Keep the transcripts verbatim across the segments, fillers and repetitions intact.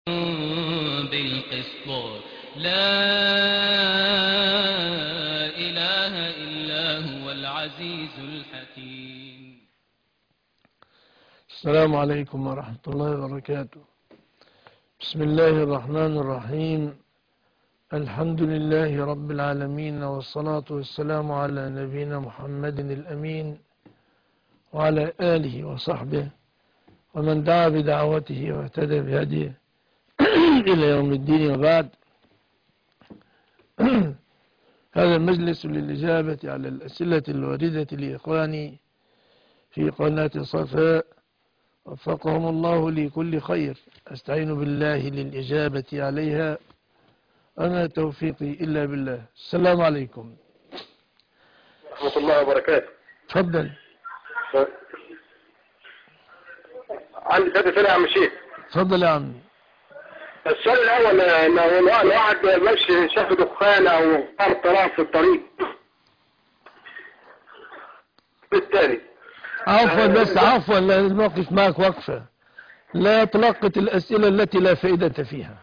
بالقسط لا إله إلا هو العزيز الحكيم. السلام عليكم ورحمة الله وبركاته. بسم الله الرحمن الرحيم. الحمد لله رب العالمين، والصلاة والسلام على نبينا محمد الأمين وعلى آله وصحبه ومن دعا بدعوته واهتدى بهديه إلى يوم الدين. وبعد، هذا المجلس للإجابة على الأسئلة الواردة لإخواني في قناة صفاء، وفقهم الله لكل خير. أستعين بالله للإجابة عليها، أما توفيقي إلا بالله. السلام عليكم ورحمة الله وبركاته. تفضل. عندي ثلاثة أسئلة يا عم الشيخ. تفضل يا عم. السؤال الأول، لو الواحد ماشي شاف دخان أو طرطران في الطريق. الثاني عفوا بس عفوا، لأن الموقف معك وقفة. لا تلقت الأسئلة التي لا فائدة فيها.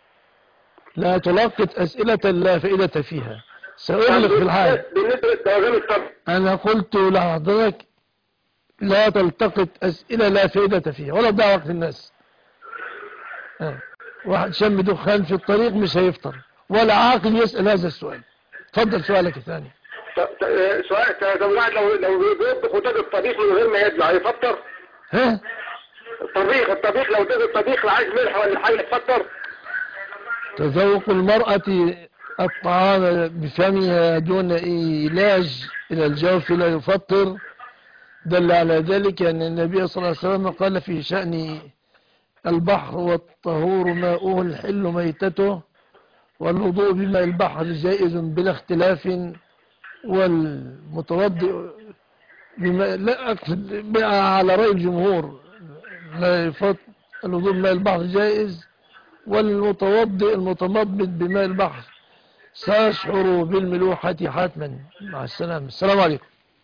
لا تلقت أسئلة لا فائدة فيها. سأغلق في الحال. بالنسبة للدواجن الطبع، أنا قلت لحضرتك لا تلتقط أسئلة لا فائدة فيها ولا تضيع وقت الناس. أه. واحد شم دخان في الطريق مش هيفطر، ولا عاقل يسأل هذا السؤال. تفضل سؤالك الثاني. سؤال، طب الواحد لو لو بيطبخ وتاج الطبيخ من غير ما يدلع هيفطر؟ ها؟ الطبيخ الطبيخ لو تاج الطبيخ لا عايز ملح ولا حاجة يفطر؟ تذوق المرأة الطعام بفمها دون إيلاج إلى الجوف لا يفطر. دل على ذلك أن النبي صلى الله عليه وسلم قال في شأن البحر: والطهور ماؤه الحل ميتته، والوضوء بماء البحر جائز بلا اختلاف، والمتوضئ بماء لا أقصد على رأي الجمهور لا يفط الوضوء بماء البحر جائز، والمتوضئ المتمضمض بماء البحر سيشعر بالملوحة حتما. مع السلامة. السلام عليكم.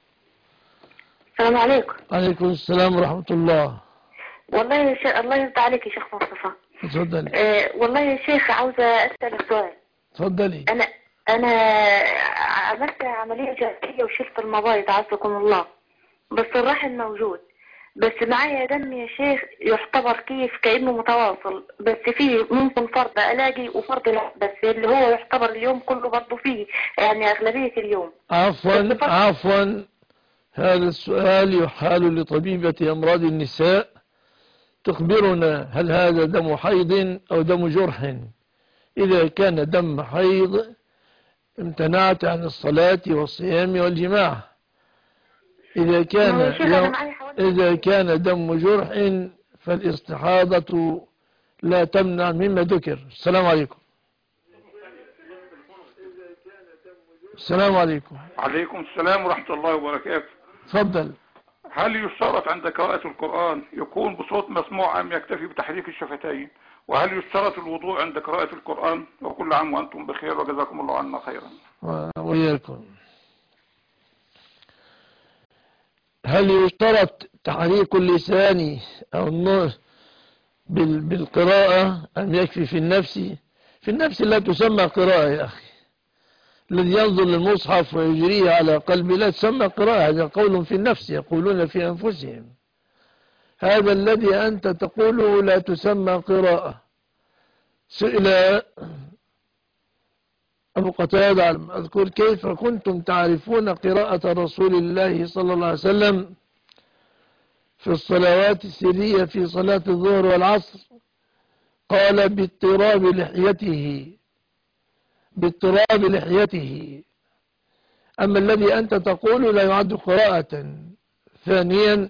السلام عليكم. عليكم السلام ورحمة الله. والله يا شيخ، الله يرضى عليك يا شيخ مصطفى. تفضلي. أه والله يا شيخ، عاوزة أسألك سؤال. تفضلي. أنا أنا عملت عملية جراحية وشلت المبايض عزكم الله، بس الرحم موجود، بس معايا دم يا شيخ يعتبر كيف كأنه متواصل، بس فيه ممكن فرض ألاقي وفرض لا، بس اللي هو يعتبر اليوم كله برضه فيه، يعني أغلبية اليوم. عفوا عفوا، هذا السؤال يحال لطبيبة أمراض النساء تخبرنا هل هذا دم حيض أو دم جرح. إذا كان دم حيض امتنعت عن الصلاة والصيام والجماع. إذا كان إذا كان دم جرح فالاستحاضة لا تمنع مما ذكر. السلام عليكم. السلام عليكم. عليكم السلام ورحمة الله وبركاته. تفضل. هل يشترط عند قراءة القرآن يكون بصوت مسموع أم يكتفي بتحريك الشفتين؟ وهل يشترط الوضوء عند قراءة القرآن؟ وكل عام وأنتم بخير وجزاكم الله عنا خيرا. وإياكم. هل يشترط تحريك اللسان أو النور بالقراءة أم يكفي في النفس؟ في النفس لا تسمى قراءة يا أخي. الذي ينظر للمصحف ويجريه على قلبه لا تسمى قراءة، هذا قول في النفس، يقولون في أنفسهم. هذا الذي أنت تقوله لا تسمى قراءة. سئل أبو قتادة أذكر كيف كنتم تعرفون قراءة رسول الله صلى الله عليه وسلم في الصلوات السرية في صلاة الظهر والعصر؟ قال: باضطراب لحيته باضطراب لحيته. أما الذي أنت تقول لا يعد قراءة. ثانيا،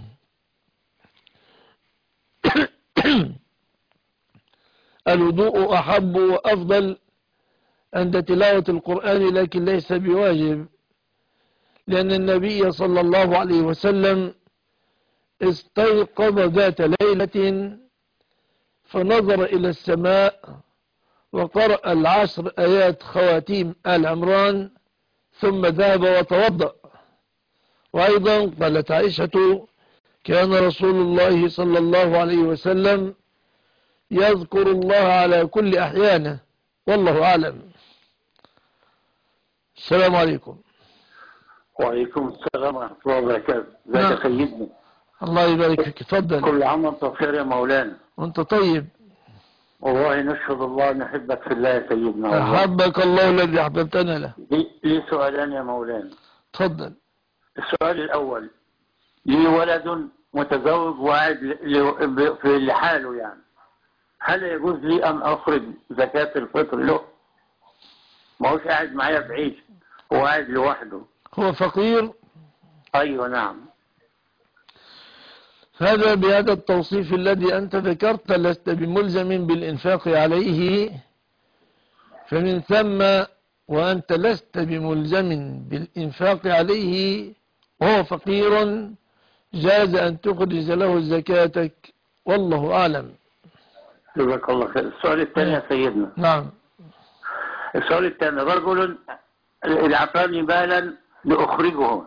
الوضوء أحب وأفضل عند تلاوة القرآن، لكن ليس بواجب، لأن النبي صلى الله عليه وسلم استيقظ ذات ليلة فنظر إلى السماء وقرأ العشر آيات خواتيم آل عمران ثم ذهب وتوضأ. وأيضا قالت عائشة: كان رسول الله صلى الله عليه وسلم يذكر الله على كل أحيانه، والله أعلم. السلام عليكم. وعليكم السلام ورحمة الله وبركاته. ازيك نعم. يا سيدنا؟ الله يبارك فيك، اتفضل. كل عام وانت بخير يا مولانا. وانت طيب. والله نشهد الله نحبك في الله يا سيدنا. والله أحبك الله الذي أحببتنا له. لي لي سؤالان يا مولانا. اتفضل. السؤال الأول، لي ولد متزوج وقاعد ل- ل- في لحاله يعني، هل يجوز لي أن أخرج زكاة الفطر له؟ ما هوش قاعد معايا بعيش، هو قاعد لوحده. هو فقير. أيوة نعم. هذا بهذا التوصيف الذي أنت ذكرت لست بملزم بالإنفاق عليه، فمن ثم وأنت لست بملزم بالإنفاق عليه وهو فقير، جاز أن تخرج له زكاتك، والله أعلم. جزاك الله خير. السؤال الثاني يا سيدنا. نعم. السؤال الثاني، رجل أعطاني مالا لأخرجه،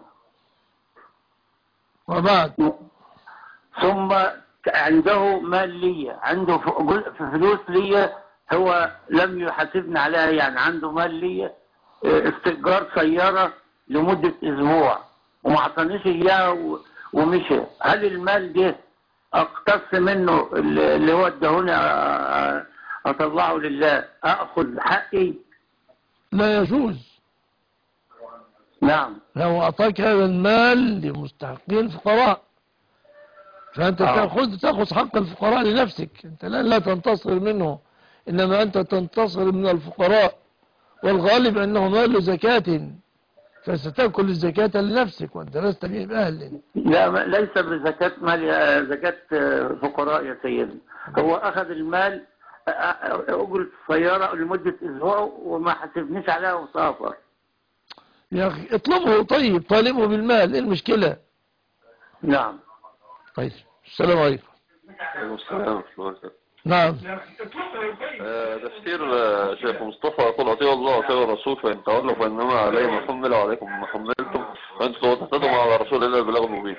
وبعد ثم عنده مال لي، عنده ف- فلوس لي، هو لم يحاسبني عليها، يعني عنده مال لي استئجار سيارة لمدة أسبوع وما اعطانيش إياها و- ومشي، هل المال ده أقتص منه اللي هو ادهوني أ- أطلعه لله، أخذ حقي؟ لا يجوز. نعم. لو أعطاك هذا المال لمستحقين الفقراء، فأنت آه. تأخذ تأخذ حق الفقراء لنفسك، أنت لا, لا تنتصر منه، إنما أنت تنتصر من الفقراء، والغالب أنه مال زكاة، فستأكل الزكاة لنفسك وأنت لست به بأهل. لا، ما- ليس بزكاة مال، زكاة فقراء يا سيدي. هو أخذ المال أ- أ- أجرة السيارة لمدة أسبوع وما حسبنيش عليها وسافر. يا أخي اطلبه، طيب طالبه بالمال، إيه المشكلة؟ نعم. طيب. السلام عليكم. السلام عليكم. نعم. آه، تفسير آه، شيخ مصطفى يقول أطيعوا الله وأطيعوا الرسول فإن تولوا فإنما عليه ما حمل وعليكم ما حملتم وأنتم تهتدوا على الرسول إلا البلاغ المبين.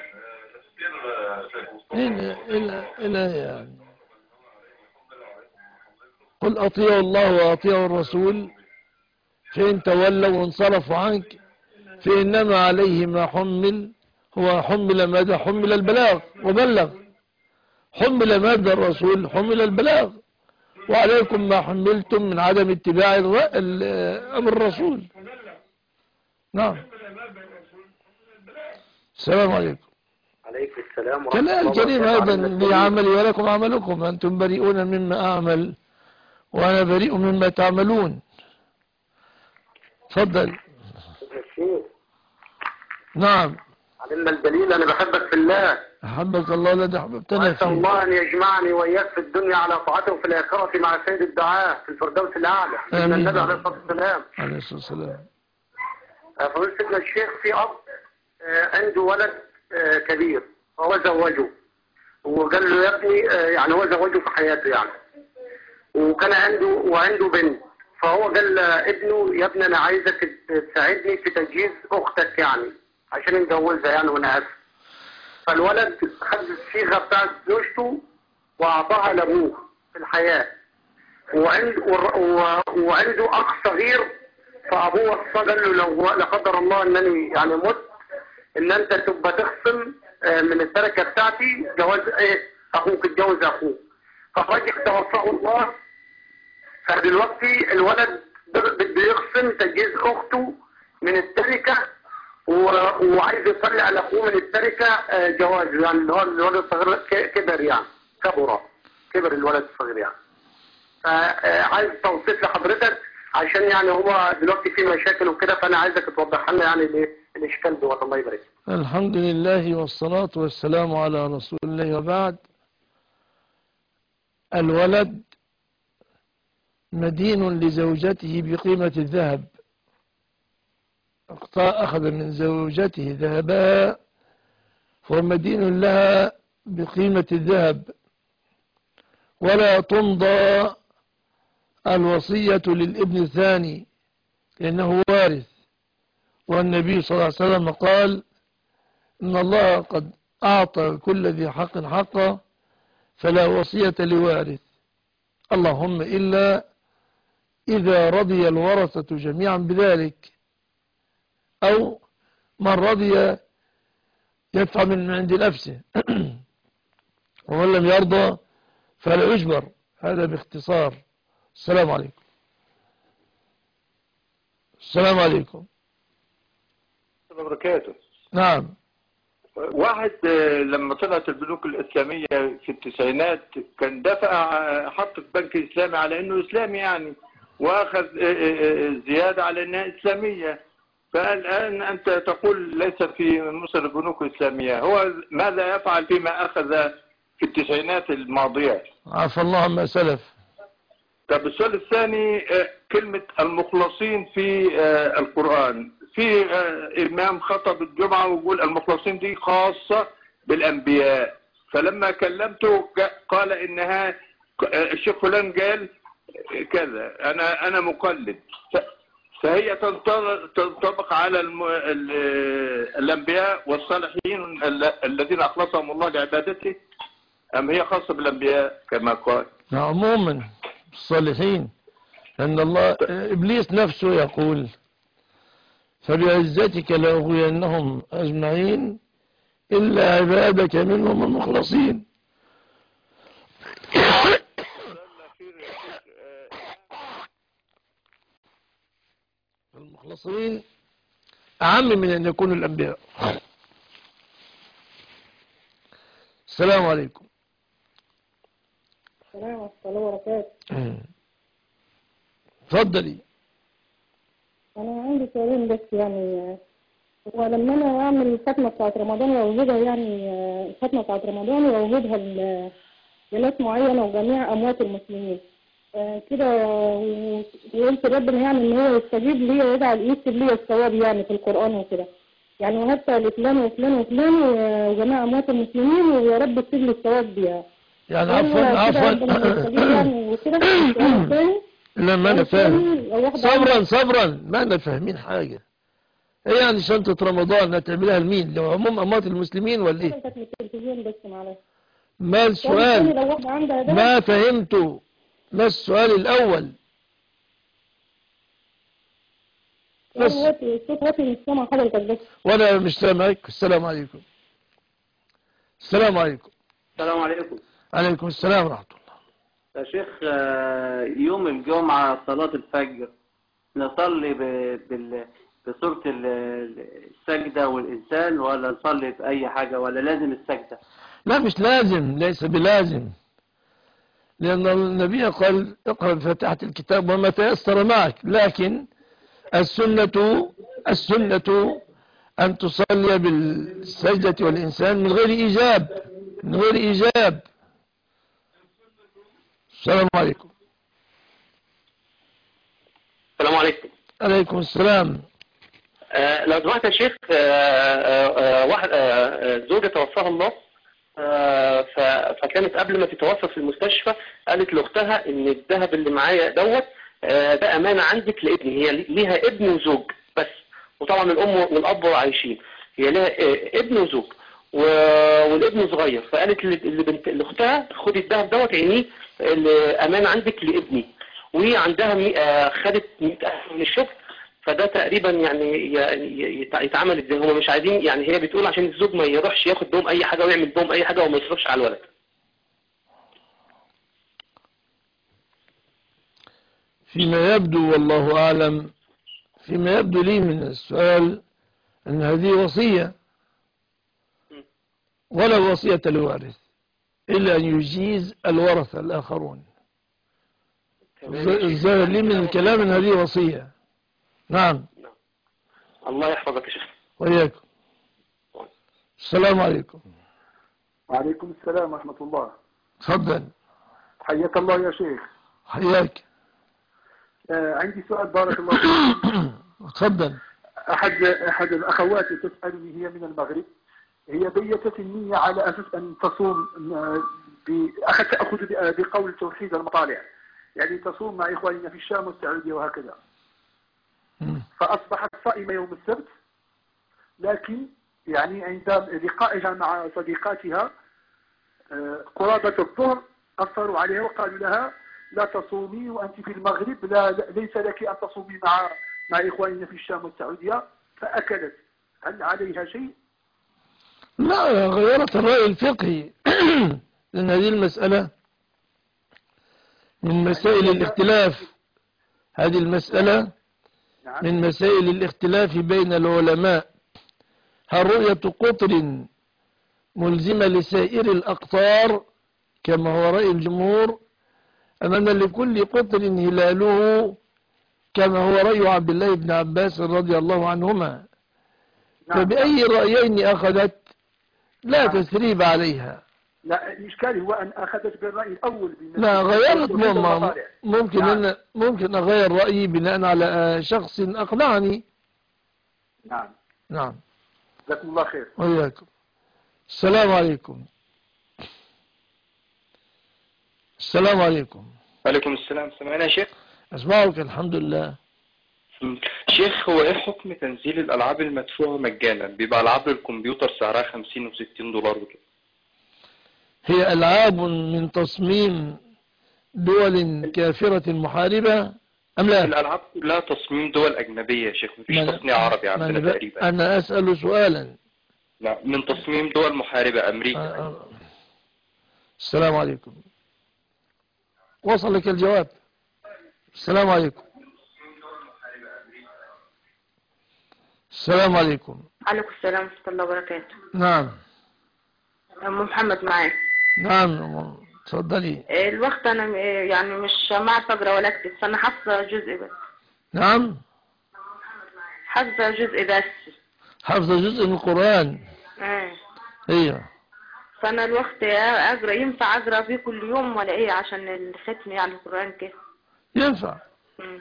إلى إلى إلى يعني قل أطيعوا الله وأطيعوا الرسول فإن تولوا وانصرفوا عنك فإنما عليه ما حمل، هو حمل ماذا؟ حمل البلاغ وبلغ. حمل ماذا الرسول؟ حمل البلاغ، وعليكم ما حملتم من عدم اتباع أمر الرسول. نعم. السلام عليكم. عليكم السلام ورحمة كلا الله الكريم وبركاته. أيضا لي عملي ولكم عملكم، أنتم بريئون مما أعمل وأنا بريء مما تعملون. تفضل. نعم. علمنا الدليل، أنا بحبك في الله. أحبك الله الذي أحببتنا وأسأل فيه. الله أن يجمعني وإياك في الدنيا على طاعته وفي الآخرة مع سيد الدعاء في الفردوس الأعلى. آمين. النبي عليه الصلاة والسلام. عليه الصلاة والسلام. فضيلة سيدنا الشيخ، في أب آه، عنده ولد آه، كبير، هو زوجه وقال له يا ابني، آه، يعني هو زوجه في حياته يعني، وكان عنده وعنده بنت، فهو قال لابنه يا ابني أنا عايزك تساعدني في تجهيز أختك يعني عشان نجوزها يعني وأنا آسف. فالولد خد الصيغة بتاعت زوجته وأعطاها لأبوه في الحياة، وعنده وعنده أخ صغير، فأبوه وصى قال له لو لا قدر الله أنني يعني مت، إن أنت تبقى تخصم آه، من التركة بتاعتي جواز إيه أخوك، اتجوز أخوه. فالراجل توفاه الله، فدلوقتي الولد بده يخصم تجهيز أخته من التركة، و- وعايز يطلع على أخوه من التركة آه، جواز، يعني اللي هو الولد الصغير ك- كبر يعني كبر كبر الولد الصغير يعني. فعايز توصيف لحضرتك عشان يعني هو دلوقتي في مشاكل وكده، فأنا عايزك توضح لنا يعني ال- الإشكال دوت. الله يبارك. الحمد لله والصلاة والسلام على رسول الله، وبعد. الولد مدين لزوجته بقيمة الذهب، أخذ من زوجته ذهبا فهو مدين لها بقيمة الذهب، ولا تمضى الوصية للابن الثاني لأنه وارث، والنبي صلى الله عليه وسلم قال إن الله قد أعطى كل ذي حق حقه فلا وصية لوارث. اللهم إلا إذا رضي الورثة جميعا بذلك، أو من رضي يدفع من عند نفسه ومن لم يرضى فلا يجبر. هذا باختصار. السلام عليكم. السلام عليكم. الله وبركاته. نعم. واحد لما طلعت البنوك الإسلامية في التسعينات كان دفع حط في بنك إسلامي على إنه إسلامي يعني، وأخذ زيادة على إنها إسلامية. فالآن أنت تقول ليس في مصر البنوك الإسلامية، هو ماذا يفعل فيما أخذ في التسعينات الماضية؟ عفى الله عما سلف. طب السؤال الثاني، كلمة المخلصين في القرآن، في إمام خطب الجمعة ويقول المخلصين دي خاصة بالأنبياء، فلما كلمته قال إنها الشيخ فلان قال كذا، أنا أنا مقلد، فهي تنطبق على الأنبياء والصالحين الذين أخلصهم الله لعبادته، أم هي خاصة بالأنبياء كما قال؟ عموما الصالحين، لأن الله إبليس نفسه يقول فبعزتك لأغوينهم أجمعين إلا عبادك منهم المخلصين. المخلصين أعم من أن يكونوا الأنبياء. السلام عليكم. السلام ورحمة الله وبركاته. تفضلي. أنا عندي سؤالين بس، يعني هو لما أنا أعمل الختمة بتاعت رمضان وأوجدها، يعني الختمة بتاعت رمضان وأوجدها لناس معينة وجميع أموات المسلمين كده، وقلت ربنا يعني إن هو يستجيب لي ويجعل يكتب لي الثواب يعني في القرآن وكده، يعني وهبت لفلان وفلان وفلان وجميع أموات المسلمين ويا رب يكتب لي الثواب بيها. يعني عفوا عفوا لا ما انا فاهم. صبرا صبرا، ما انا فاهمين حاجة. ايه يعني شنطة رمضان هتعملها لمين؟ لو عموم اموات المسلمين ولا ايه؟ ما السؤال؟ ما فهمته. ما السؤال الاول؟ بس وانا مش سامعك. السلام عليكم. السلام عليكم. السلام عليكم. عليكم السلام ورحمة الله. يا شيخ، يوم الجمعة صلاة الفجر نصلي بصورة السجدة والإنسان، ولا نصلي بأي حاجة، ولا لازم السجدة؟ لا مش لازم، ليس بلازم، لأن النبي قال اقرأ بفاتحة الكتاب وما تيسر معك، لكن السنة السنة أن تصلي بالسجدة والإنسان من غير إيجاب، من غير إيجاب. السلام عليكم. السلام عليكم. عليكم السلام. آه لو سمحت يا شيخ، آه آه واحد آه زوجة توفاها الله، آه فكانت قبل ما تتوفى في المستشفى قالت لاختها ان الذهب اللي معايا دوت آه ده امانة عندك لابني، هي ليها ابن وزوج بس، وطبعا الام والاب عايشين، هي ليها آه ابن وزوج والابن صغير، فقالت لبنت لاختها خدي الذهب دوت عينيه الامانة عندك لابني، وهي عندها خدت مئة ألف من الشغل، فده تقريبا يعني يتعمل ازاي؟ هم مش عايزين، يعني هي بتقول عشان الزوج ما يروحش ياخد بهم اي حاجة ويعمل بهم اي حاجة وما يصرفش على الولد. فيما يبدو والله اعلم، فيما يبدو لي من السؤال ان هذه وصية، ولا وصية لوارث إلا أن يجيز الورثة الآخرون. الظاهر لي من الكلام أن هذه وصية. نعم. الله يحفظك يا شيخ. وإياكم. السلام عليكم. وعليكم السلام ورحمة الله. تفضل. حياك الله يا شيخ. حياك. آه عندي سؤال بارك الله فيك. تفضل. أحد أحد الأخوات تسألني، هي من المغرب، هي بيتت النية على أساس أن تصوم، أخذ تأخذ بقول توحيد المطالع، يعني تصوم مع إخواننا في الشام والسعودية وهكذا، فأصبحت صائمة يوم السبت، لكن يعني عند لقائها مع صديقاتها قرابة الظهر أثروا عليها وقالوا لها لا تصومي وأنت في المغرب، لا ليس لك أن تصومي مع مع إخواننا في الشام والسعودية، فأكلت، هل عليها شيء؟ لا، غيرت الرأي الفقهي لأن هذه المسألة من مسائل الاختلاف. هذه المسألة من مسائل الاختلاف بين العلماء. هل رؤية قطر ملزمة لسائر الأقطار كما هو رأي الجمهور، أم أن لكل قطر هلاله كما هو رأي عبد الله بن عباس رضي الله عنهما؟ فبأي رأيين أخذت لا تثريب عليها. لا، الإشكال هو أن أخذت بالرأي الأول. لا، غيرت ماما. ممكن نعم. أن ممكن أغير رأيي بناء على شخص أقنعني. نعم نعم. جزاكم الله خير. وإياكم. السلام عليكم. السلام عليكم. وعليكم السلام. سمعنا يا شيخ؟ أسمعك الحمد لله. شيخ، هو ايه حكم تنزيل الألعاب المدفوعة مجانا؟ بيبقى ألعاب الكمبيوتر سعرها خمسين وستين دولار وكده. هي ألعاب من تصميم دول كافرة محاربة أم لا؟ الألعاب كلها تصميم دول أجنبية يا شيخ، مفيش تصنيع عربي عندنا تقريبا. أنا أسأل سؤالا. لا، من تصميم دول محاربة أمريكا. آه آه. السلام عليكم. وصلك الجواب. السلام عليكم. السلام عليكم. عليكم السلام ورحمة الله وبركاته. نعم. أم محمد معاك. نعم تفضلي. الوقت أنا يعني مش معرفة أقرأ ولا أكتب، فأنا حافظة جزء بس. نعم. حافظة جزء بس. حافظة جزء من القرآن. ايه. ايوه. فأنا الوقت أقرأ، ينفع أقرأ فيه كل يوم ولا إيه عشان الختم يعني القرآن كده؟ ينفع. مم.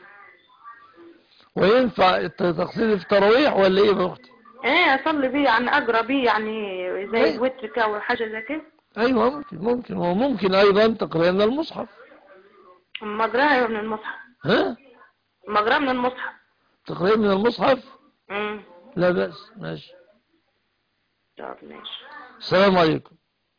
وينفع تقصير في التراويح ولا ايه يا اختي؟ ايه اصلي بيه يعني، اقرا بيه يعني زي الوتر كده او حاجه زي كده. ايوه ممكن ممكن وممكن ايضا تقرأ من المصحف. اما اقراها من المصحف. ها؟ اما اقراها من المصحف. تقرأ من المصحف؟ امم لا بأس. ماشي. طب ماشي. السلام عليكم.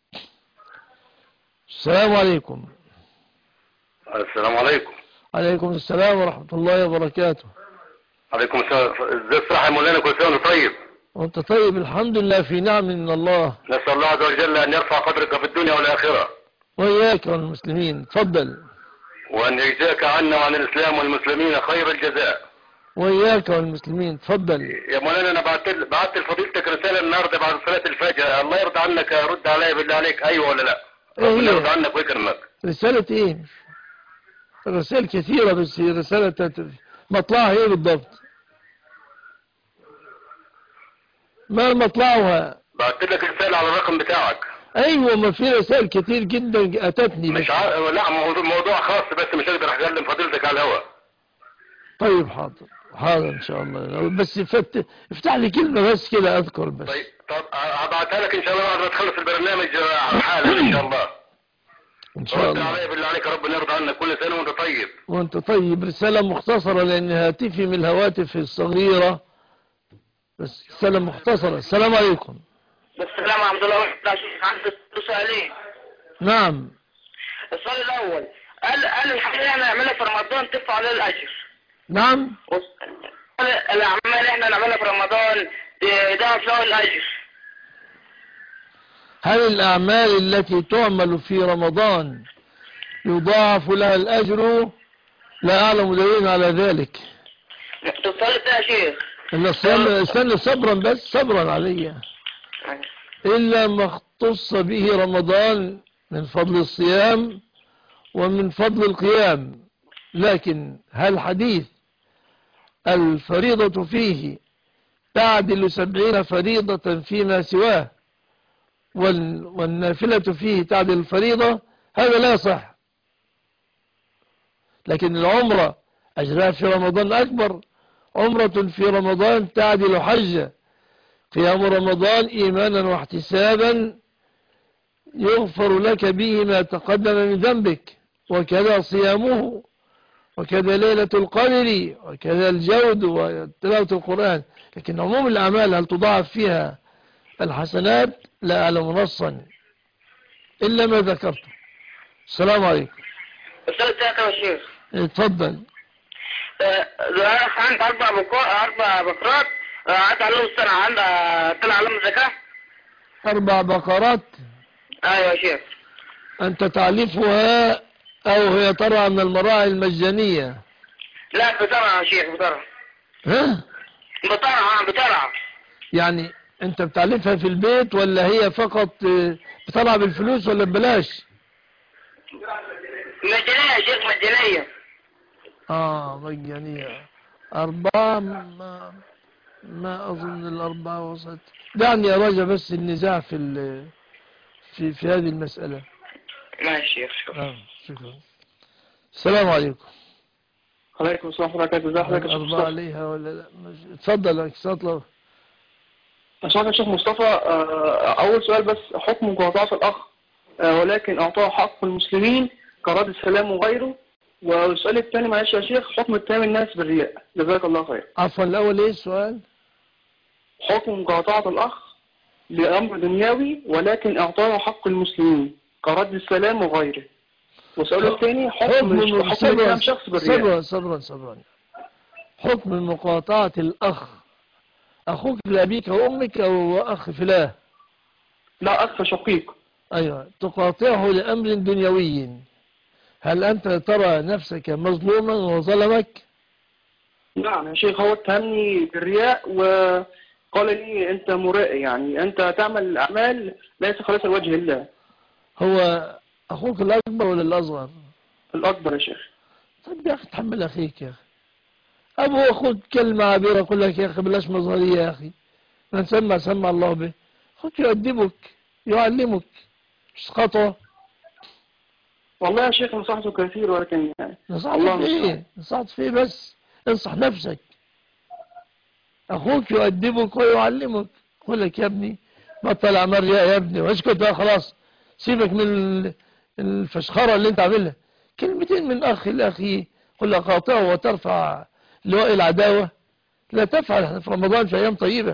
السلام عليكم. السلام عليكم. عليكم السلام ورحمة الله وبركاته. عليكم السلام. ازاي الصحة يا مولانا؟ كل سنة وانت طيب. وانت طيب الحمد لله، في نعم من الله. نسأل الله عز وجل ان يرفع قدرك في الدنيا والآخرة. وإياك والمسلمين. تفضل. وان يجزاك عنا وعن الاسلام والمسلمين خير الجزاء. وإياك والمسلمين. تفضل. يا مولانا انا بعت بعت لفضيلتك رسالة النهارده بعد صلاة الفجر، الله يرضى عنك رد عليا بالله عليك، ايوه ولا لا؟ ربنا يرضى عنك ويكرمك. رسالة ايه؟ رسائل كثيرة بس رسالة مطلعها ايه بالضبط؟ ما مطلعها؟ بعت لك رسالة على الرقم بتاعك. ايوه، ما في رسائل كتير جدا اتتني. مش ع... لا موضوع, موضوع خاص بس مش هقدر اكلم فضيلتك على الهواء. طيب حاضر حاضر ان شاء الله، بس فت... افتح لي كلمة بس كده اذكر بس. طيب طب هبعتها لك ان شاء الله بعد ما تخلص البرنامج حالا ان شاء الله. ان شاء الله. رد عليا بالله عليك، ربنا يرضى عنك. كل سنة وانت طيب. وانت طيب. رسالة مختصرة لان هاتفي من الهواتف الصغيرة، بس رسالة مختصرة. السلام عليكم. السلام ورحمة الله وبركاته. عندي سؤالين. نعم. السؤال الأول، قال قال الحاجة اللي احنا نعملها في رمضان تدفع عليها الأجر. نعم. الأعمال اللي احنا نعملها في رمضان ده فيها الأجر. هل الأعمال التي تعمل في رمضان يضاعف لها الأجر؟ لا أعلم دليل على ذلك. السؤال ده يا شيخ. استنى صبرا بس، صبرا علي. إلا ما اختص به رمضان من فضل الصيام ومن فضل القيام. لكن هل حديث الفريضة فيه تعدل سبعين فريضة فيما سواه والنافلة فيه تعدل الفريضة، هذا لا صح. لكن العمرة أجرها في رمضان أكبر. عمرة في رمضان تعدل حجة. قيام رمضان إيمانا واحتسابا يغفر لك به ما تقدم من ذنبك، وكذا صيامه، وكذا ليلة القدر، وكذا الجود وتلاوة القرآن. لكن عموم الأعمال هل تضاعف فيها الحسنات؟ لا أعلم نصا إلا ما ذكرته. السلام عليكم. السؤال الثاني يا شيخ. اتفضل. انا عندي اربع بقرات اربع بقرات عدى عليهم السنه، عندها طلع عليهم الزكاه. اربع بقرات. ايوه يا شيخ. انت تعلفها او هي ترعى من المراعي المجانيه؟ لا بترعى يا شيخ، بترعى. ها؟ بترعى بترعى. يعني انت بتعلفها في البيت ولا هي فقط بترعى بالفلوس ولا ببلاش؟ مجانيه يا شيخ، مجانيه. اه مجانيه. أربعة ما, ما أظن الأربعة وصلت. دعني يا رجل بس النزاع في ال في في هذه المسألة. ماشي يا شيخ. آه شكرا. السلام عليكم. عليكم السلام ورحمة الله وبركاته. ازي حضرتك يا شيخ أربعة عليها ولا لا؟ اتفضل يا اتفضل. أشرف يا شيخ مصطفى، أول سؤال بس، حكم مقاطعة الأخ ولكن أعطاه حق المسلمين كرد السلام وغيره. والسؤال الثاني معلش يا شيخ، حكم اتهام الناس بالرياء، جزاك الله خير. عفوا الأول إيه السؤال؟ حكم مقاطعة الأخ لأمر دنيوي ولكن أعطاه حق المسلمين كرد السلام وغيره. والسؤال الثاني حكم حكم اتهام شخص بالرياء. صبرا صبرا صبرا. حكم مقاطعة الأخ، أخوك لأبيك وأمك أو أخ فلاه؟ لا، أخ شقيق. أيوة، تقاطعه لأمر دنيوي، هل أنت ترى نفسك مظلوما وظلمك؟ نعم يا شيخ، هو اتهمني بالرياء وقال لي أنت مرائي، يعني أنت تعمل الأعمال ليس خالصا لوجه الله. هو أخوك الأكبر ولا الأصغر؟ الأكبر يا شيخ. طيب يا أخي تحمل أخيك يا أخي. أبو أخوك كلمة عبيرة يقول لك يا أخي بلاش مظهرية يا أخي، من سمع سمع الله به. أخوك يؤدبك يعلمك، مش خطوة. والله يا شيخ نصحته كثير ولكن يعني نصحت فيه نصحت فيه بس انصح نفسك. أخوك يؤدبك ويعلمك، يقول لك يا ابني بطل أعمال رياء يا ابني واسكت بقى خلاص، سيبك من الفشخرة اللي انت عاملها. كلمتين من أخ لأخي، قل قاطعه وترفع لواء العداوة، لا تفعل في رمضان في أيام طيبة.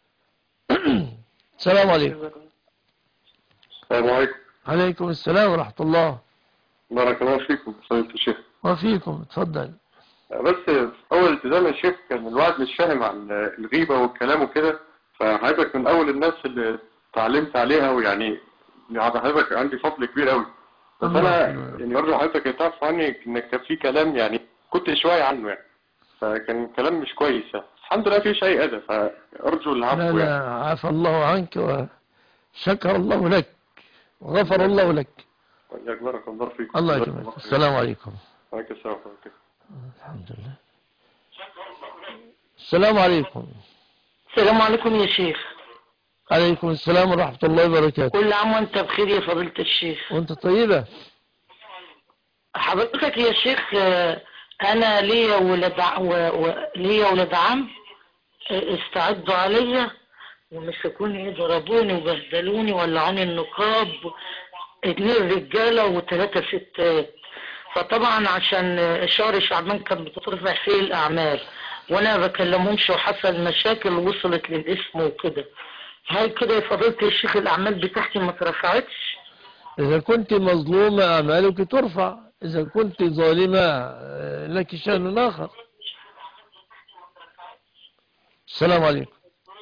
السلام عليكم. السلام عليكم. عليكم السلام ورحمة الله. بارك الله فيكم سيدنا الشيخ. وفيكم اتفضل. بس أول التزام يا شيخ كان الواحد مش فاهم عن الغيبة والكلام وكده، فحضرتك من أول الناس اللي تعلمت عليها، ويعني حضرتك عندي فضل كبير قوي. بس أنا يعني برضه حضرتك تعرف عني إنك كان في كلام يعني كنت شوية عنه يعني، فكان كلام مش كويس يعني. الحمد لله في شيء أدى، فأرجو العفو. لا لا يعني. عفى الله عنك وشكر الله لك وغفر الله لك. بارك الله فيكم. الله يكرمك. السلام عليكم. وعليكم السلام ورحمة الله. الحمد لله. السلام عليكم. السلام عليكم يا شيخ. عليكم السلام ورحمة الله وبركاته. كل عام وانت بخير يا فضيلة الشيخ. وانت طيبة. حضرتك يا شيخ انا ليا ولد ليا ولد عم استعدوا عليا ومسكوني يضربوني وبهدلوني وولعوني النقاب، اتنين رجالة وثلاثة ستات. فطبعا عشان شهر شعبان كان بتترفع فيه الأعمال وأنا ما بكلمهمش وحصل مشاكل وصلت للاسم وكده، هل كده يا فضيلة الشيخ الأعمال بتاعتي ما اترفعتش؟ إذا كنت مظلومة أعمالك ترفع، إذا كنت ظالمة لك شأن آخر. السلام عليكم.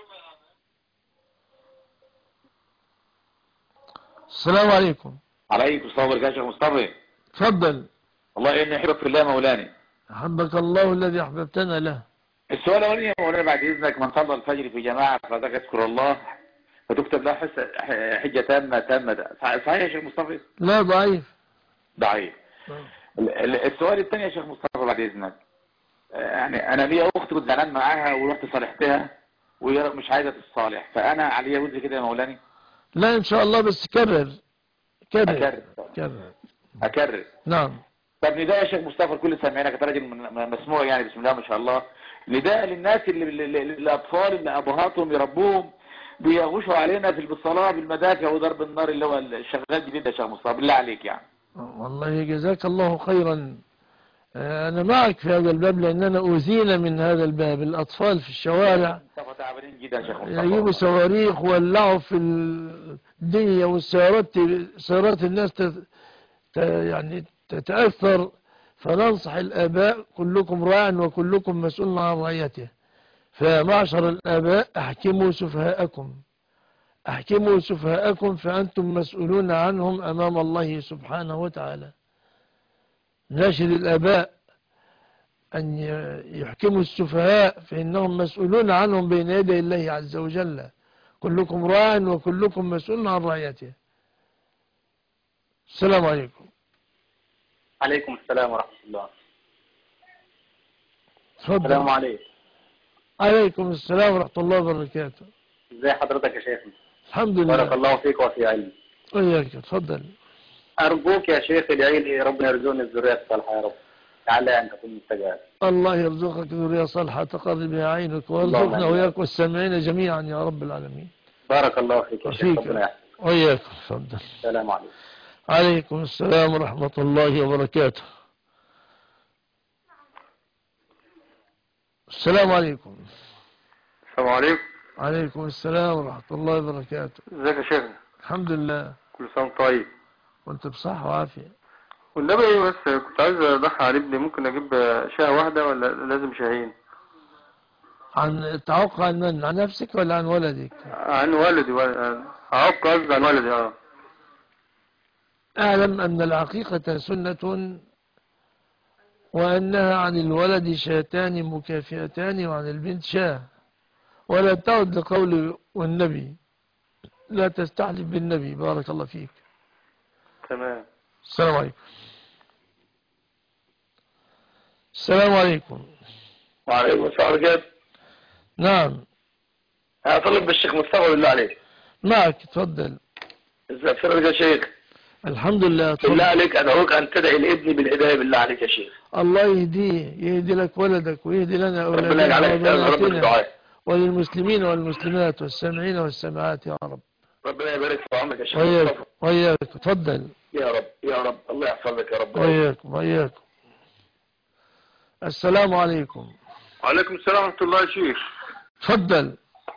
السلام عليكم. عليكم السلام ورحمة الله وبركاته. مصطفى تفضل. والله إني أحبك في الله مولاني. أحبك الله الذي أحببتنا له. السؤال الأولاني يا مولانا بعد إذنك، من صلى الفجر في جماعة فذاك يذكر الله فتكتب له حجة تامة تامة، صحيح يا شيخ مصطفى؟ لا ضعيف. ضعيف. السؤال الثاني يا شيخ مصطفى بعد إذنك، يعني أنا ليا أخت كنت زعلان معاها ورحت صالحتها وهي مش عايزة تتصالح، فأنا عليا وزر كده يا مولاني؟ لا إن شاء الله، بس كرر كرر أكرر كرر أكرر نعم. طب نداء يا شيخ مصطفى لكل سامعينك، انت راجل مسموع يعني بسم الله ما شاء الله، نداء للناس اللي الاطفال اللي ابهاتهم يربوهم بيغوشوا علينا في الصلاه بالمدافع وضرب النار اللي هو الشغال جديد يا شيخ مصطفى، بالله عليك يعني. والله جزاك الله خيرا. انا معك في هذا الباب لاننا اوذينا من هذا الباب، الاطفال في الشوارع تعبانين جدا يا شيخ مصطفى، يجيبوا صواريخ وولعوا في الدنيا، والسيارات سيارات الناس ت... ت... يعني تتأثر، فننصح الآباء كلكم راع وكلكم مسؤول عن رعيته. فمعشر الآباء أحكموا سفهاءكم، أحكموا سفهاءكم فأنتم مسؤولون عنهم أمام الله سبحانه وتعالى. ناشد الآباء أن يحكموا السفهاء فإنهم مسؤولون عنهم بين يدي الله عز وجل. كلكم راع وكلكم مسؤول عن رعيته. السلام عليكم. عليكم السلام ورحمة الله. تفضل. السلام عليكم. عليكم السلام ورحمة الله وبركاته. ازي حضرتك يا شيخنا؟ الحمد لله. بارك الله فيك وفي علمك. وإياك. تفضل. أرجوك يا شيخ ادعي لي ربنا يرزقني الذرية الصالحة يا رب، لعل أن تكون مستجابة. الله يرزقك ذرية صالحة تقر بها عينك، ويرزقنا وإياك والسامعين جميعا يا رب العالمين. بارك الله فيك يا شيخ، ربنا يحفظك. وإياك. تفضل. السلام عليكم. عليكم السلام ورحمة الله وبركاته. السلام عليكم. السلام عليكم. عليكم السلام ورحمة الله وبركاته. ازيك يا شيخنا؟ الحمد لله. كل سنة وانت طيب. وانت بصحة وعافية. والنبي ايه بس كنت عايز اضحي على ابني، ممكن اجيب شاة واحدة ولا لازم شاهين؟ عن تعوق عن من؟ عن نفسك ولا عن ولدك؟ عن والدي. عوق قصدي عن والدي. اه اعلم ان العقيقة سنة، وانها عن الولد شاتان مكافئتان وعن البنت شاه، ولا تعد لقول والنبي، لا تستحلف بالنبي. بارك الله فيك. تمام. السلام عليكم. السلام عليكم. وعليكم السلام ورحمة. نعم. أطلب بالشيخ مصطفى بالله عليك. معك. تفضل. ازيك حضرتك يا شيخ؟ الحمد لله. تفضل. بالله عليك أدعوك أن تدعي لابني بالهداية بالله عليك يا شيخ. الله يهديه، يهدي لك ولدك ويهدي لنا ربنا يجعلك رب الدعاء، وللمسلمين والمسلمات والسامعين والسامعات يا رب. ربنا يبارك في عمرك يا شيخ وياك. مصطفى. وياك. تفضل. يا رب يا رب، الله يحفظك يا رب. وياكم وياكم. السلام عليكم. وعليكم السلام ورحمة الله يا شيخ. تفضل.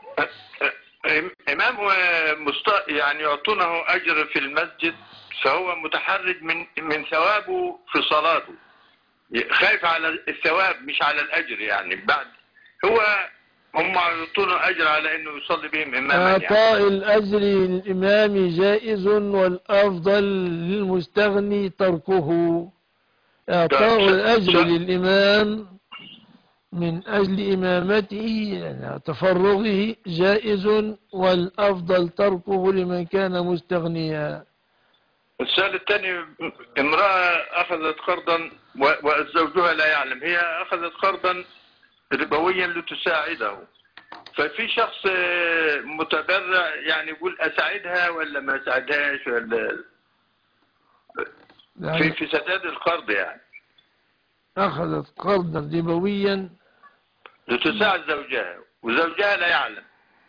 إمام مست... يعني يعطونه أجر في المسجد، فهو متحرج من من ثوابه في صلاته، خايف على الثواب مش على الأجر. يعني بعد هو هم يعطونه أجر على إنه يصلي بهم إماما. إعطاء يعني الأجر للإمام جائز، والأفضل للمستغني تركه. إعطاء الأجر للإمام من أجل إمامته يعني تفرغه جائز، والأفضل تركه لمن كان مستغنيا. السؤال الثاني، امرأة أخذت قرضا وزوجها لا يعلم، هي أخذت قرضا ربويا لتساعده، ففي شخص متبرع يعني يقول أساعدها ولا ما أساعدهاش ولا يعني في في سداد القرض، يعني أخذت قرضا ربويا لتساعد زوجها وزوجها لا يعلم.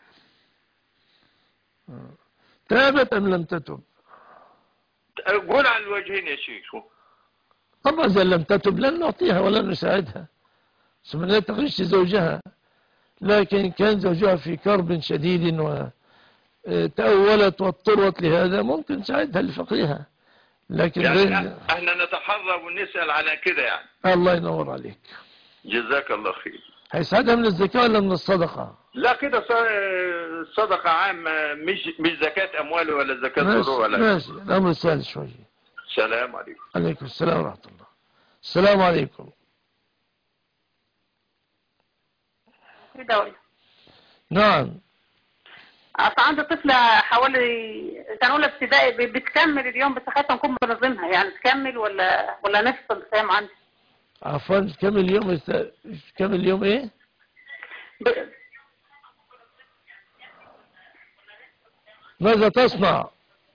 تابت أم لم تتب؟ قول على الوجهين يا شيخ. طبعا إذا لم تتب لن نعطيها ولا نساعدها، ثم لا تغش زوجها. لكن كان زوجها في كرب شديد وتأولت واضطرت لهذا، ممكن نساعدها لفقرها. لكن يعني احنا نتحرى ونسأل على كده يعني. الله ينور عليك. جزاك الله خير. هيساعدها من الزكاة ولا من الصدقة؟ لا كده صدقة عامة، مش مش زكاة أموال ولا زكاة ضروع ولا. ماشي. الأمر سهل شوية. السلام عليكم. عليكم السلام ورحمة الله. السلام عليكم. دولة. نعم. أصل عندي طفلة حوالي سنة أولى ابتدائي بتكمل اليوم، بس خايفة نكون بنظمها، يعني تكمل ولا ولا نفصل الصيام عندي. عفوا كم اليوم است... كم اليوم ايه؟ ب... ماذا تصنع؟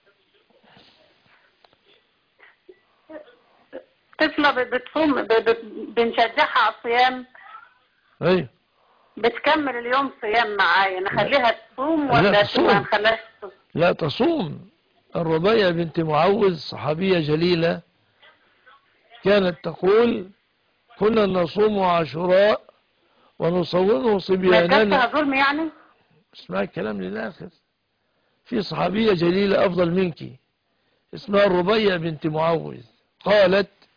طفلة بتصوم، بنشجعها على الصيام. ايوه. بتكمل اليوم صيام معايا، نخليها تصوم ولا ما نخليهاش تصوم؟ لا تصوم. الربيع بنت معوذ صحابية جليلة كانت تقول: كنا نصوم عاشوراء ونصومه صبياننا. ما ظلم يعني؟ اسمع الكلام للآخر. في صحابية جليلة أفضل منك اسمها الربيع بنت معوذ، قالت: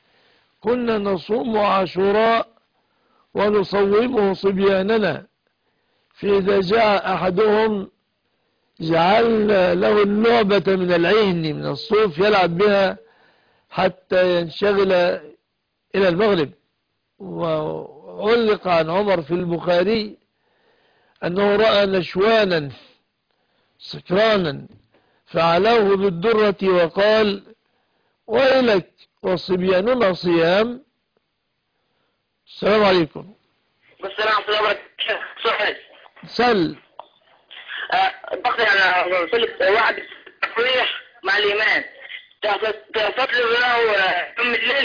كنا نصوم عاشوراء ونصومه صبياننا، فإذا جاء أحدهم جعلنا له اللعبة من العين من الصوف يلعب بها حتى ينشغل إلى المغرب. وعلق عن عمر في البخاري أنه رأى نشوانا سكرانا فعلوه بالدرة وقال: ويلك وصبياننا صيام. السلام عليكم. السلام ورحمة الله وبركاته. سؤال. سل. بقي على وصلت وعد التفريح مع الإمام تفضل له أم الليل.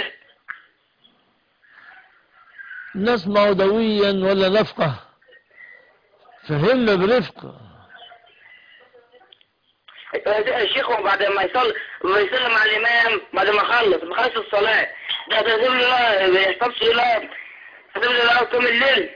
نسمع دويا ولا نفقه؟ فهمنا برفق. الشيخ بعد ما يصلي ما يصلي مع الإمام بعد ما خلص ما خلص الصلاة ده تقول له ما يحتفظش له تقول له أم الليل.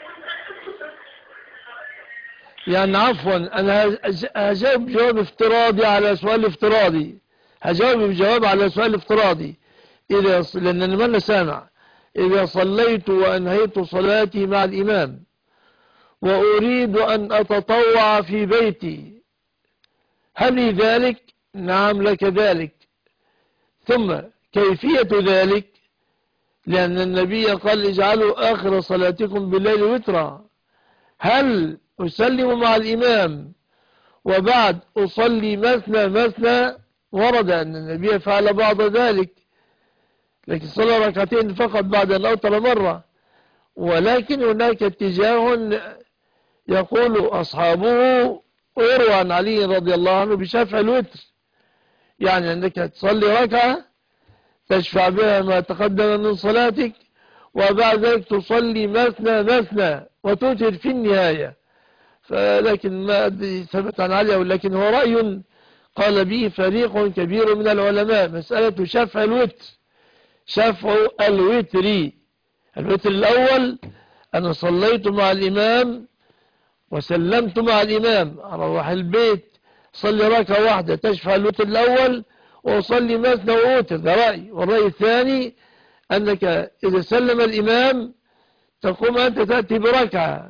يعني عفوا أنا هجاوب جواب افتراضي على سؤال افتراضي، هجاوب بجواب على سؤال افتراضي. إذا لأن من سامع، إذا صليت وأنهيت صلاتي مع الإمام وأريد أن أتطوع في بيتي هل لي ذلك؟ نعم لك ذلك. ثم كيفية ذلك؟ لأن النبي قال: اجعلوا آخر صلاتكم بالليل وترا. هل أسلم مع الإمام وبعد أصلي مثنى مثنى؟ ورد أن النبي فعل بعض ذلك، لكن صلى ركعتين فقط بعد أن أوتر مرة. ولكن هناك اتجاه يقول أصحابه ويروى عن علي رضي الله عنه بشفع الوتر، يعني أنك تصلي ركعة تشفع بها ما تقدم من صلاتك وبعد ذلك تصلي مثنى مثنى وتوتر في النهاية. فلكن ما أدري ثبت عن علي، ولكن هو رأي قال به فريق كبير من العلماء، مسألة شفع الوتر. شفع الوتر الوتر الأول أنا صليت مع الإمام وسلمت مع الإمام، أروح البيت صلي ركعة واحدة تشفع الوتر الأول وأصلي مثنى ووتر، ده رأي. والرأي الثاني أنك إذا سلم الإمام تقوم أنت تأتي بركعة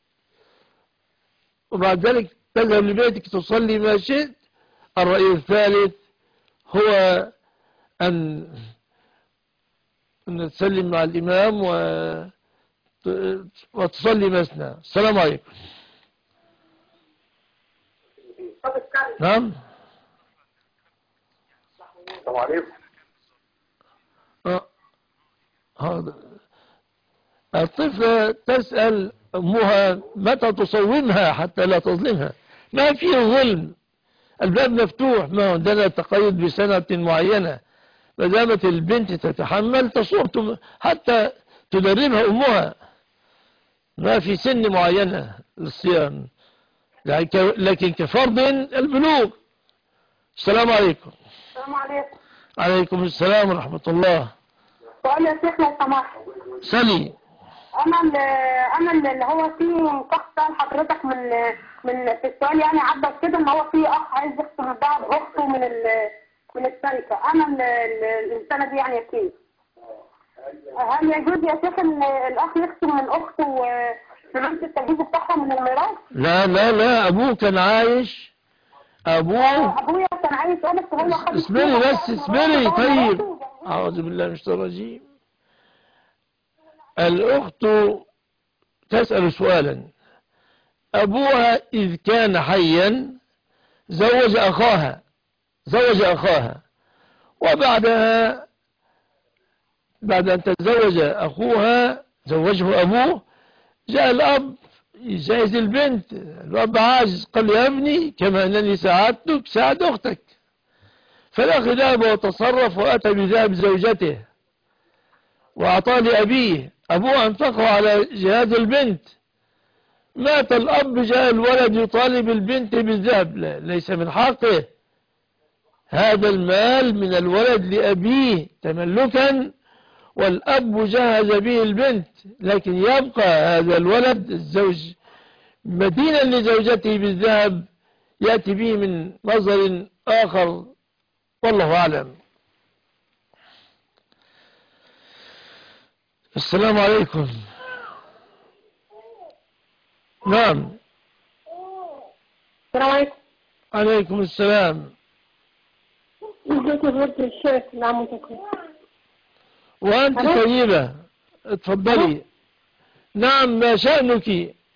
وبعد ذلك تذهب لبيتك تصلي ما شئت. الرأي الثالث هو أن أن تسلم مع الإمام و... وتصلي مثنى. السلام عليكم. نعم. السلام عليكم. هذا الطفلة تسأل أمها متى تصومها حتى لا تظلمها. ما فيه ظلم، الباب مفتوح، ما عندنا تقيد بسنة معينة. ما دامت البنت تتحمل تصوم حتى تدربها أمها، ما في سن معينة للصيام، لكن كفرض البلوغ. السلام عليكم. السلام عليكم. عليكم السلام ورحمة الله. سؤال يا شيخ لو سمحت. سلي. انا اللي انا اللي هو في نقاش سأل حضرتك من من في السؤال، يعني عدى كده ان هو في اخ عايز يخصم الذهب اخته من من الشركه. انا الانسانه دي يعني كيف؟ هل يجوز يا شيخ ان الاخ يخصم من اخته فلوس التجهيز بتاعها من الميراث؟ لا لا لا، ابوه كان عايش. ابوه ابويا كان عايش اه بس هو خد. اصبري بس اصبري. طيب اعوذ بالله من الشيطان الرجيم. الأخت تسأل سؤالا: أبوها إذ كان حيا زوج أخاها زوج أخاها وبعدها بعد أن تزوج أخوها زوجه أبوه، جاء الأب يجهز البنت، الأب عاجز، قال: يا ابني كما أنني ساعدتك ساعد أختك. فالأخ ذهب وتصرف وأتى بذهب زوجته وأعطاه لأبيه. أبوه أنفقه على جهاز البنت، مات الأب، جاء الولد يطالب البنت بالذهب، لا ليس من حقه. هذا المال من الولد لأبيه تملكا، والأب جهز به البنت، لكن يبقى هذا الولد الزوج مدينا لزوجته بالذهب يأتي به من مصدر آخر، والله أعلم. السلام عليكم. نعم. السلام عليكم. عليكم السلام. ازيك يا فضيلة الشيخ؟ نعم وتكون. وأنت ألو؟ طيبة، اتفضلي. نعم، ما شأنك؟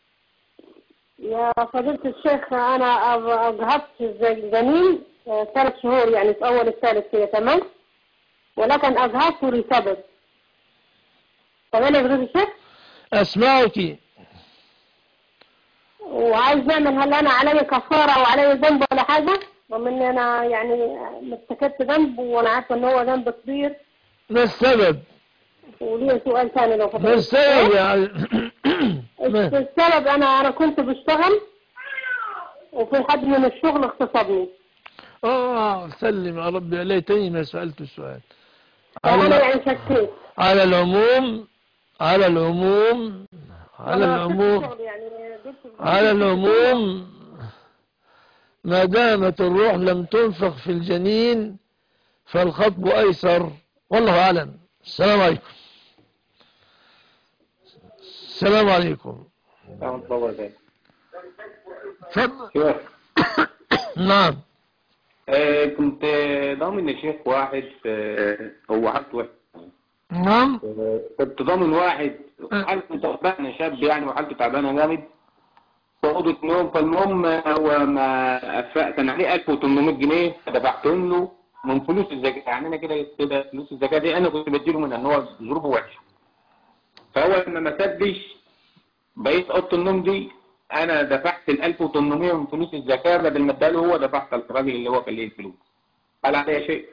يا فضيلة الشيخ أنا أب- أجهضت الجنين آه، ثلاث شهور، يعني في أول الثالث كده تمام، ولكن أجهضته لسبب. تمام يا فضيلة الشيخ؟ أسمعك. وعايز نعمل، هل أنا علي كفارة أو علي ذنب ولا حاجة؟ رغم إن أنا يعني ارتكبت ذنب وأنا عارفة إن هو ذنب كبير. ما السبب؟ وليه سؤال ثاني لو ما فضيلة السبب يعني؟ ما- السبب أنا أنا كنت بشتغل وفي حد من الشغل اغتصبني. آه سلم يا ربي، ليتني ما سألت السؤال. فأنا على, يعني شكيت. على العموم على العموم على أنا العموم سبت الشغل يعني قلت- على العموم ما دامت الروح لم تنفخ في الجنين فالخطب أيسر، والله أعلم. السلام عليكم. السلام عليكم. تفضل. نعم. آه كنت ضامن يا شيخ واحد، آه هو حالته وحشة. نعم. آه كنت ضامن واحد حالته تعبانة، شاب يعني وحالته تعبانة جامد في أوضة نوم. فالمهم هو ما أفاق، كان عليه ألف وثمانمائة جنيه دفعتهم له من فلوس الزكاة. يعني أنا كده كده فلوس الزكاة دي أنا كنت بديله منها إن هو ظروفه وحشة. فهو لما ما سدش بقيت أوضة النوم دي أنا دفعت ال ألف وثمانمائة من فلوس الزكاة، بدل ما اداله هو دفعت الراجل اللي هو كان ليه الفلوس. هل عليه شيء؟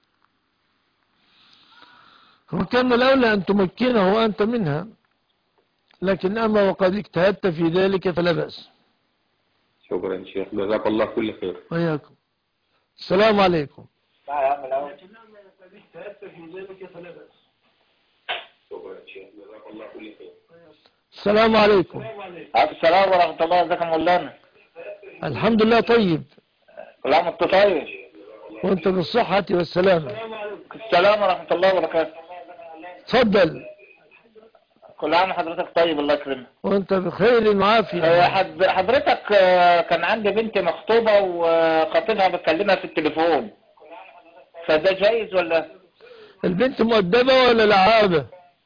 وكان الأولى أن تمكنه وأنت منها، لكن أما وقد اجتهدت في ذلك فلا بأس. شكرا شيخ، جزاك الله كل خير. وإياكم. السلام عليكم. لا يا عم الأول. قد اجتهدت في ذلك فلا بأس. شكرا شيخ، جزاك الله كل خير. السلام عليكم. السلام ورحمة الله، ازيك يا مولانا؟ الحمد لله طيب. كل عام وانت طيب. وانت بالصحة والسلامة. السلام ورحمة الله وبركاته. تفضل. كل عام حضرتك طيب، الله يكرمك. وانت بخير وعافية. آه، حد- حضرتك آه، كان عندي بنت مخطوبة وخطيبها بتكلمها في التليفون، فده جايز ولا؟ البنت مؤدبة ولا لعابة؟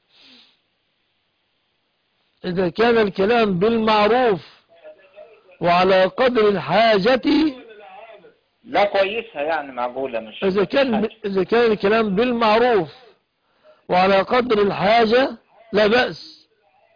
إذا كان الكلام بالمعروف وعلى قدر الحاجة، لا كويسها يعني معقولة، مش إذا كان إذا كان الكلام بالمعروف وعلى قدر الحاجة لا بأس.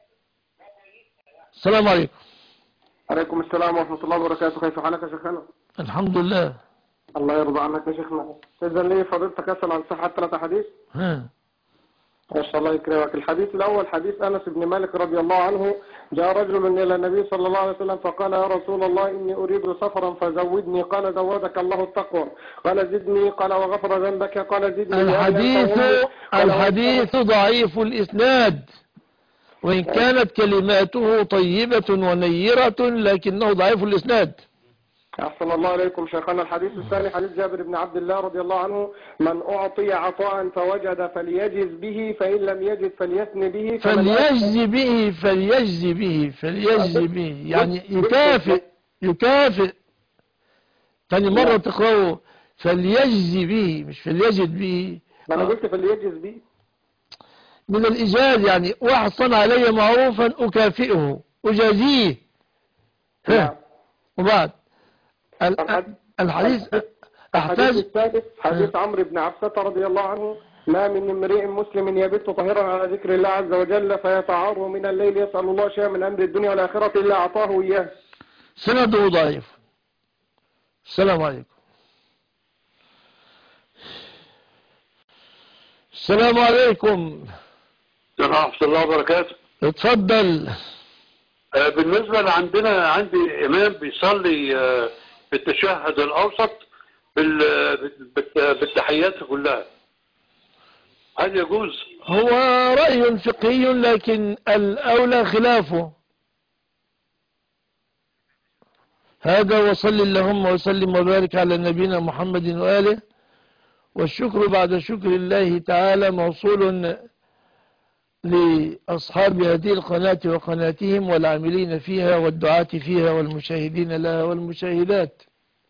السلام عليكم. عليكم السلام ورحمة الله وبركاته. كيف حالك يا شيخنا؟ الحمد لله. الله يرضى عنك يا شيخنا. إذا لي فضيلتك أسأل عن صحة ثلاثة حديث. ها. ما شاء الله يكرمك. الحديث الأول حديث أنس بن مالك رضي الله عنه. جاء رجل إلى النبي صلى الله عليه وسلم فقال يا رسول الله إني أريد سفرا فزودني. قال زودك الله التقوى. قال زدني. قال وغفر ذنبك. قال زدني. الحديث الحديث ضعيف الإسناد، وإن كانت كلماته طيبة ونيرة لكنه ضعيف الإسناد. أحسن الله عليكم شيخنا. الحديث الثاني حديث جابر بن عبد الله رضي الله عنه. من أعطي عطاء فوجد فليجز به، فإن لم يجد فليثن به. فليجز به فليجز به فليجز به يعني يكافئ يكافئ. ثاني مرة تقرأه فليجز به مش فليجد به. أنا قلت فليجز به من الإجاز، يعني واحد صنع علي معروفا أكافئه أجازيه. وبعد الحديث الحديث الثالث حديث عمرو بن عبسة رضي الله عنه. ما من امرئ مسلم يبت طاهرا على ذكر الله عز وجل فيتعار من الليل يسأل الله شيئا من أمر الدنيا والآخرة إلا أعطاه إياه. سنده ضعيف. السلام عليكم. السلام عليكم. ورحمة الله وبركاته. اتفضل. آه بالنسبة لعندنا عندي إمام بيصلي آه بالتشهد الأوسط بالتحيات كلها، هل يجوز؟ هو رأي فقهي لكن الأولى خلافه. هذا وصل اللهم وسلم وبارك على نبينا محمد وآله. والشكر بعد شكر الله تعالى موصول لأصحاب هذه القناة وقناتهم والعاملين فيها والدعاة فيها والمشاهدين لها والمشاهدات.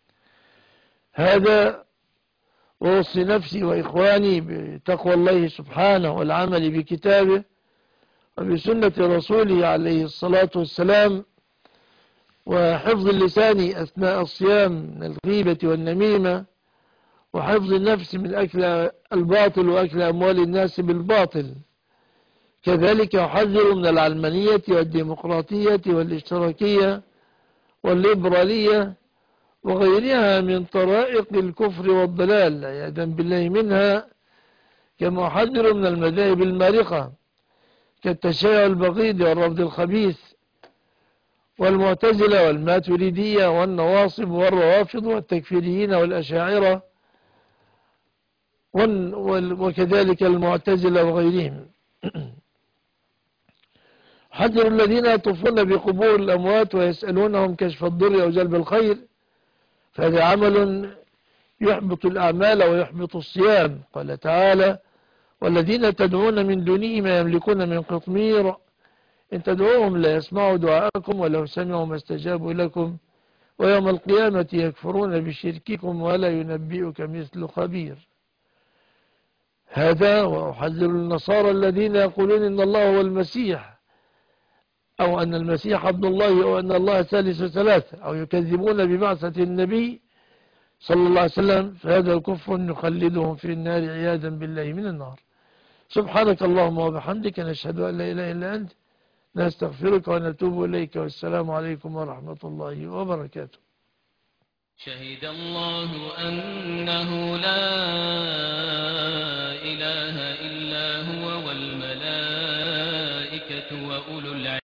هذا ووصي نفسي وإخواني بتقوى الله سبحانه والعمل بكتابه وبسنة رسوله عليه الصلاة والسلام، وحفظ اللسان أثناء الصيام من الغيبة والنميمة، وحفظ النفس من أكل الباطل وأكل أموال الناس بالباطل. كذلك أحذر من العلمانية والديمقراطية والاشتراكية والليبرالية وغيرها من طرائق الكفر والضلال عياذا بالله منها، كما أحذر من المذاهب المارقة كالتشيع البغيض والرفض الخبيث والمعتزلة والماتريدية والنواصب والروافض والتكفيريين والأشاعرة وكذلك المعتزلة وغيرهم. حذر الذين يطوفون بقبور الأموات ويسألونهم كشف الضر أو جلب الخير، فهذا عمل يحبط الأعمال ويحبط الصيام. قال تعالى: والذين تدعون من دونه ما يملكون من قطمير إن تدعوهم لا يسمعوا دعاءكم ولو سمعوا ما استجابوا لكم ويوم القيامة يكفرون بشرككم ولا ينبئك مثل خبير. هذا وأحذر النصارى الذين يقولون إن الله هو المسيح أو أن المسيح عبد الله أو أن الله ثالث ثلاثة أو يكذبون ببعثة النبي صلى الله عليه وسلم، فهذا كفر يخلدهم في النار عياذا بالله من النار. سبحانك اللهم وبحمدك نشهد أن لا إله إلا أنت نستغفرك ونتوب إليك، والسلام عليكم ورحمة الله وبركاته. شهد الله أنه لا إله إلا هو والملائكة وأولو العلم